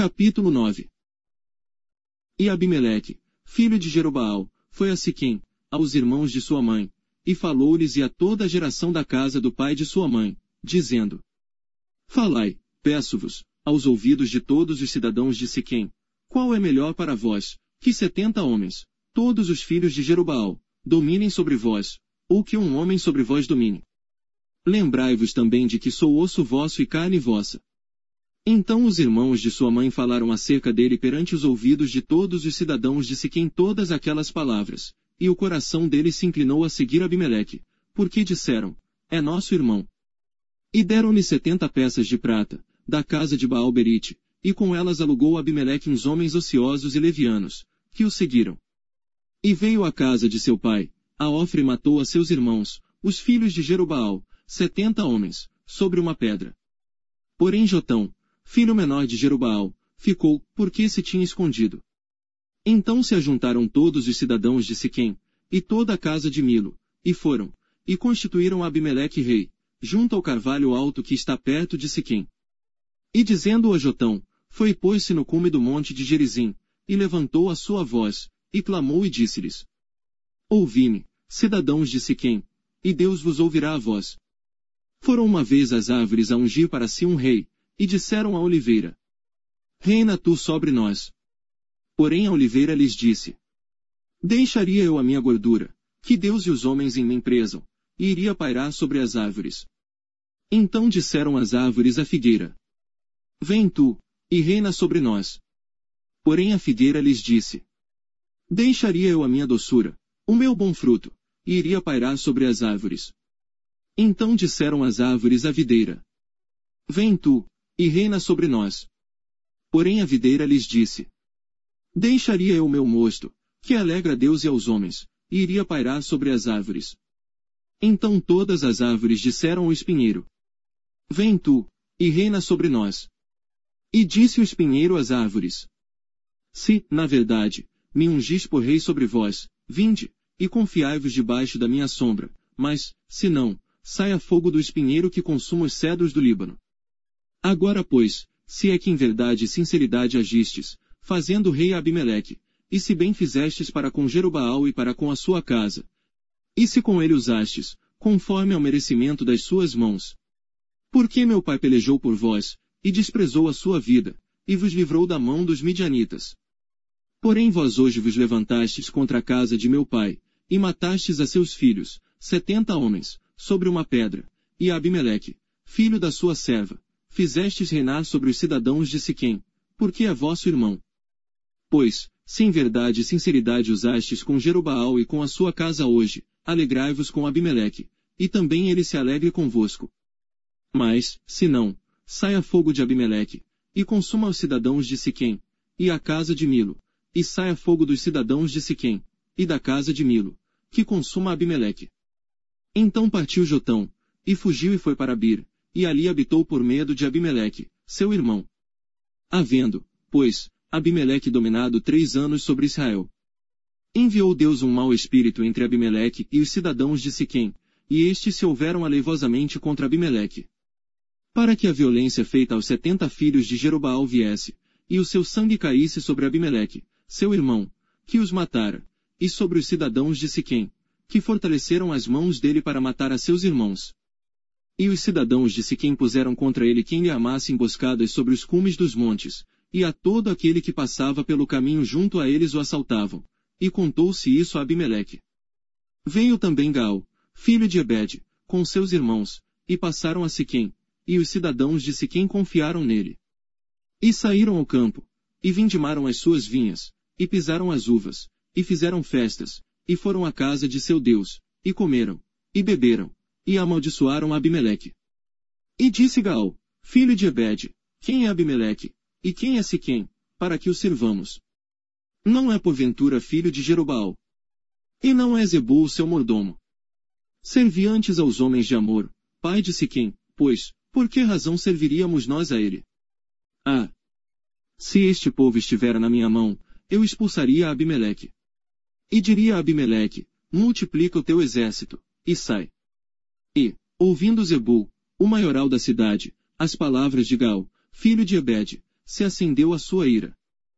Capítulo 9. E Abimeleque, filho de Jerobaal, foi a Siquém, aos irmãos de sua mãe, e falou-lhes e a toda a geração da casa do pai de sua mãe, dizendo: Falai, peço-vos, aos ouvidos de todos os cidadãos de Siquém, qual é melhor para vós, que 70 homens, todos os filhos de Jerobaal, dominem sobre vós, ou que um homem sobre vós domine? Lembrai-vos também de que sou osso vosso e carne vossa. Então os irmãos de sua mãe falaram acerca dele perante os ouvidos de todos os cidadãos de Siquém todas aquelas palavras, e o coração deles se inclinou a seguir Abimeleque, porque disseram: É nosso irmão. E deram-lhe 70 peças de prata, da casa de Baal-Berite, e com elas alugou Abimeleque uns homens ociosos e levianos, que o seguiram. E veio à casa de seu pai, a Ofra e matou a seus irmãos, os filhos de Jerobaal, 70 homens, sobre uma pedra. Porém Jotão, filho menor de Jerobaal, ficou, porque se tinha escondido. Então se ajuntaram todos os cidadãos de Siquém, e toda a casa de Milo, e foram, e constituíram Abimeleque rei, junto ao carvalho alto que está perto de Siquém. E dizendo a Jotão, foi pôs-se no cume do monte de Gerizim, e levantou a sua voz, e clamou e disse-lhes: Ouvi-me, cidadãos de Siquém, e Deus vos ouvirá a voz. Foram uma vez as árvores a ungir para si um rei, e disseram à oliveira: Reina tu sobre nós. Porém a oliveira lhes disse: Deixaria eu a minha gordura, que Deus e os homens em mim presam, e iria pairar sobre as árvores. Então disseram as árvores à figueira: Vem tu, e reina sobre nós. Porém a figueira lhes disse: Deixaria eu a minha doçura, o meu bom fruto, e iria pairar sobre as árvores. Então disseram as árvores à videira: Vem tu, e reina sobre nós. Porém a videira lhes disse: Deixaria eu o meu mosto, que alegra a Deus e aos homens, e iria pairar sobre as árvores. Então todas as árvores disseram ao espinheiro: Vem tu, e reina sobre nós. E disse o espinheiro às árvores: Se, na verdade, me ungis por rei sobre vós, vinde, e confiai-vos debaixo da minha sombra, mas, se não, saia fogo do espinheiro que consuma os cedros do Líbano. Agora pois, se é que em verdade e sinceridade agistes, fazendo rei Abimeleque, e se bem fizestes para com Jerobaal e para com a sua casa, e se com ele usastes, conforme ao merecimento das suas mãos. Porque meu pai pelejou por vós, e desprezou a sua vida, e vos livrou da mão dos midianitas. Porém vós hoje vos levantastes contra a casa de meu pai, e matastes a seus filhos, 70 homens, sobre uma pedra, e a Abimeleque, filho da sua serva, fizestes reinar sobre os cidadãos de Siquém, porque é vosso irmão. Pois, se em verdade e sinceridade usastes com Jerobaal e com a sua casa hoje, alegrai-vos com Abimeleque, e também ele se alegre convosco. Mas, se não, saia fogo de Abimeleque, e consuma os cidadãos de Siquém, e a casa de Milo, e saia fogo dos cidadãos de Siquém, e da casa de Milo, que consuma Abimeleque. Então partiu Jotão, e fugiu e foi para Bir, e ali habitou por medo de Abimeleque, seu irmão. Havendo, pois, Abimeleque dominado 3 anos sobre Israel. Enviou Deus um mau espírito entre Abimeleque e os cidadãos de Siquém, e estes se houveram aleivosamente contra Abimeleque. Para que a violência feita aos 70 filhos de Jerobaal viesse, e o seu sangue caísse sobre Abimeleque, seu irmão, que os matara, e sobre os cidadãos de Siquém, que fortaleceram as mãos dele para matar a seus irmãos. E os cidadãos de Siquém puseram contra ele quem lhe armasse emboscadas sobre os cumes dos montes, e a todo aquele que passava pelo caminho junto a eles o assaltavam, e contou-se isso a Abimeleque. Veio também Gaal, filho de Ebed, com seus irmãos, e passaram a Siquém, e os cidadãos de Siquém confiaram nele. E saíram ao campo, e vindimaram as suas vinhas, e pisaram as uvas, e fizeram festas, e foram à casa de seu Deus, e comeram, e beberam, e amaldiçoaram Abimeleque. E disse Gaal, filho de Ebed: Quem é Abimeleque, e quem é Siquém, para que o sirvamos? Não é porventura filho de Jerobaal? E não é Zebul seu mordomo? Servi antes aos homens de Amor, pai de Siquém, pois, por que razão serviríamos nós a ele? Ah! Se este povo estivera na minha mão, eu expulsaria a Abimeleque. E diria a Abimeleque: multiplica o teu exército, e sai. E, ouvindo Zebul, o maioral da cidade, as palavras de Gaal, filho de Ebed, se acendeu a sua ira.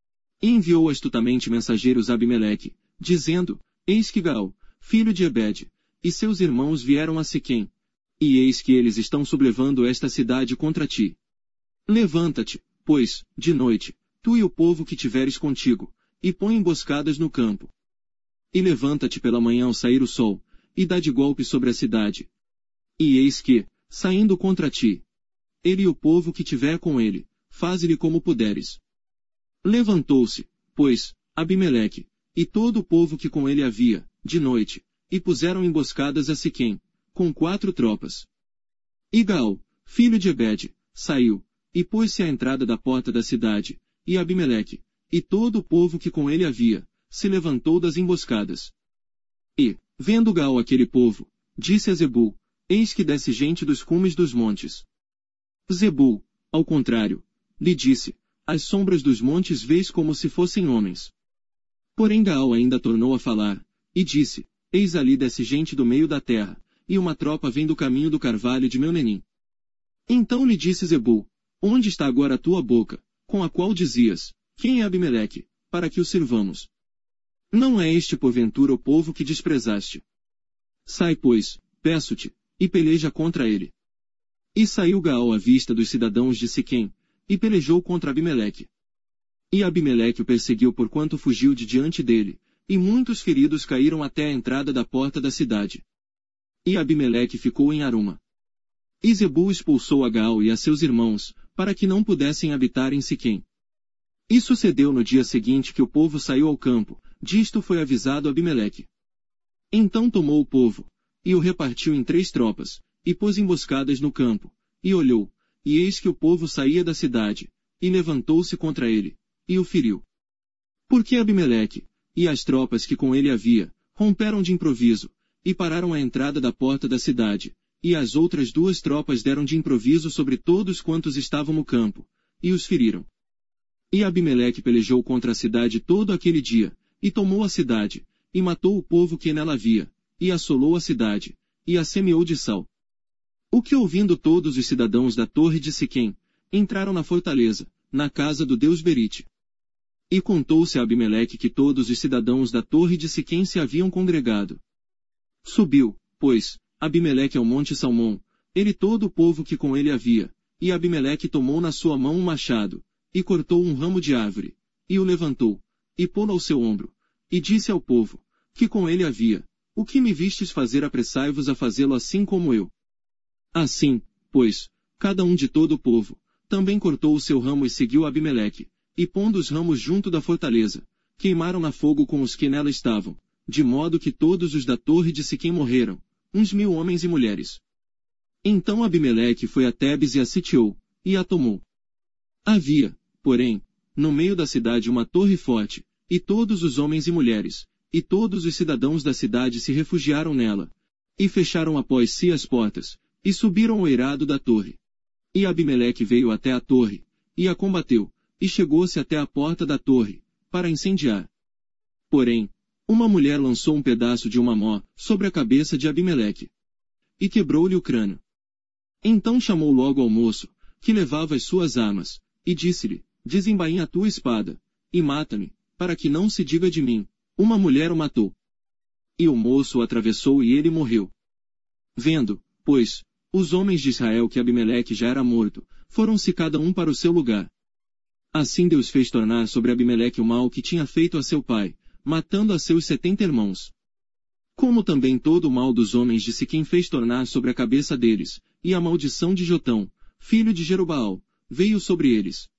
E enviou astutamente mensageiros a Abimeleque, dizendo, eis que Gaal, filho de Ebede, e seus irmãos vieram a Siquém, e eis que eles estão sublevando esta cidade contra ti. Levanta-te, pois, de noite, tu e o povo que tiveres contigo, e põe emboscadas no campo. E levanta-te pela manhã ao sair o sol, e dá de golpe sobre a cidade. E eis que, saindo contra ti, ele e o povo que tiver com ele, faze-lhe como puderes. Levantou-se, pois, Abimeleque, e todo o povo que com ele havia, de noite, e puseram emboscadas a Siquém, com 4 tropas. E Gaal, filho de Ebede, saiu, e pôs-se à entrada da porta da cidade, e Abimeleque, e todo o povo que com ele havia, se levantou das emboscadas. E, vendo Gaal aquele povo, disse a Zebul, eis que desce gente dos cumes dos montes. Zebul, ao contrário, lhe disse, as sombras dos montes vês como se fossem homens. Porém Gaal ainda tornou a falar, e disse, eis ali desce gente do meio da terra, e uma tropa vem do caminho do carvalho de Meunenim. Então lhe disse Zebul, onde está agora a tua boca, com a qual dizias, quem é Abimeleque, para que o sirvamos? Não é este porventura o povo que desprezaste? Sai pois, peço-te, e peleja contra ele. E saiu Gaal à vista dos cidadãos de Siquém, e pelejou contra Abimeleque. E Abimeleque o perseguiu porquanto fugiu de diante dele, e muitos feridos caíram até a entrada da porta da cidade. E Abimeleque ficou em Aruma. E Zebul expulsou a Gaal e a seus irmãos, para que não pudessem habitar em Siquém. E sucedeu no dia seguinte que o povo saiu ao campo, disto foi avisado Abimeleque. Então tomou o povo, e o repartiu em 3 tropas, e pôs emboscadas no campo, e olhou, e eis que o povo saía da cidade, e levantou-se contra ele, e o feriu. Porque Abimeleque, e as tropas que com ele havia, romperam de improviso, e pararam à entrada da porta da cidade, e as outras 2 tropas deram de improviso sobre todos quantos estavam no campo, e os feriram. E Abimeleque pelejou contra a cidade todo aquele dia, e tomou a cidade, e matou o povo que nela havia, e assolou a cidade, e a semeou de sal. O que ouvindo todos os cidadãos da torre de Siquém, entraram na fortaleza, na casa do deus Berite. E contou-se a Abimeleque que todos os cidadãos da torre de Siquém se haviam congregado. Subiu, pois, Abimeleque ao monte Salmão, ele e todo o povo que com ele havia, e Abimeleque tomou na sua mão um machado, e cortou um ramo de árvore, e o levantou, e pô-lo ao seu ombro, e disse ao povo, que com ele havia, o que me vistes fazer apressai-vos a fazê-lo assim como eu. Assim, pois, cada um de todo o povo, também cortou o seu ramo e seguiu Abimeleque, e pondo os ramos junto da fortaleza, queimaram na fogo com os que nela estavam, de modo que todos os da torre de Siquém morreram, uns 1000 homens e mulheres. Então Abimeleque foi a Tebes e a sitiou, e a tomou. Havia, porém, no meio da cidade uma torre forte, e todos os homens e mulheres, e todos os cidadãos da cidade se refugiaram nela, e fecharam após si as portas, e subiram ao eirado da torre. E Abimeleque veio até a torre, e a combateu, e chegou-se até a porta da torre, para incendiar. Porém, uma mulher lançou um pedaço de uma mó sobre a cabeça de Abimeleque, e quebrou-lhe o crânio. Então chamou logo ao moço, que levava as suas armas, e disse-lhe, desembainha a tua espada, e mata-me, para que não se diga de mim, uma mulher o matou. E o moço o atravessou e ele morreu. Vendo, pois, os homens de Israel que Abimeleque já era morto, foram-se cada um para o seu lugar. Assim Deus fez tornar sobre Abimeleque o mal que tinha feito a seu pai, matando a seus 70 irmãos. Como também todo o mal dos homens de Siquém fez tornar sobre a cabeça deles, e a maldição de Jotão, filho de Jerubaal, veio sobre eles.